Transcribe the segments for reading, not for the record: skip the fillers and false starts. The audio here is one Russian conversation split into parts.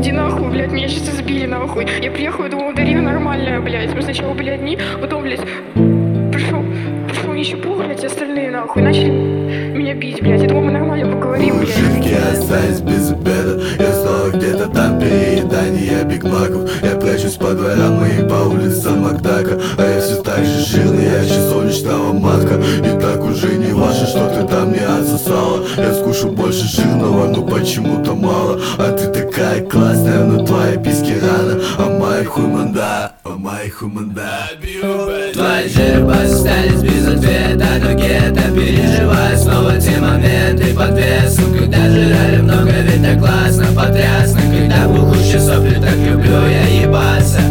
Иди нахуй, блядь, меня сейчас избили нахуй. Я приехала, думала, Дарина нормальная, блядь. Мы сначала были одни, потом, блядь, пришел ничего, блядь, остальные нахуй начали меня бить, блядь. Я думала, мы нормально поговорим, блядь. Мужики остались без обеда. Я снова где-то там, переедание бигмаков. Я прячусь по дворам и по улицам Макдака. А я все так же жирный, я еще солнечного матка. И так уже не важно, что ты там не отсосала. Я скушу больше жирного, но почему-то мало. А ты такая классная, но твои письки рано. А мои хуй манда, а мои хуй манда. Твои жиры остались без ответа, но где-то переживаю снова те моменты под весом. Когда жрали много, ведь так классно, потрясно. Когда бухущие сопли, так люблю я ебаться.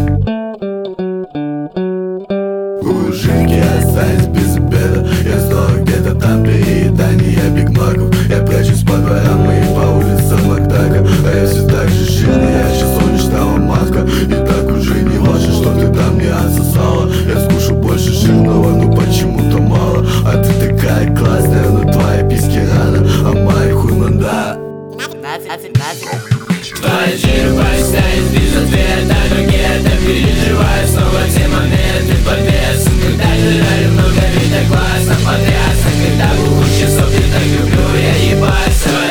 Мужики остались без обеда. Я снова где-то там, переедание бигмаков. Я прячусь по дворам и по улицам Макдака. А я все так же жирный, я еще солнечного матка. И так уже не важно, что ты там не отсосала. Я скушу больше жирного, но почему-то мало. А ты такая классная, но твои письки рано. А мои хуй манда. Твои жиры остались без ответа, но где-то переживаю снова те моменты под весом. Когда жрали много, ведь так классно, потрясно. Когда бухущие сопли, так люблю я ебаться.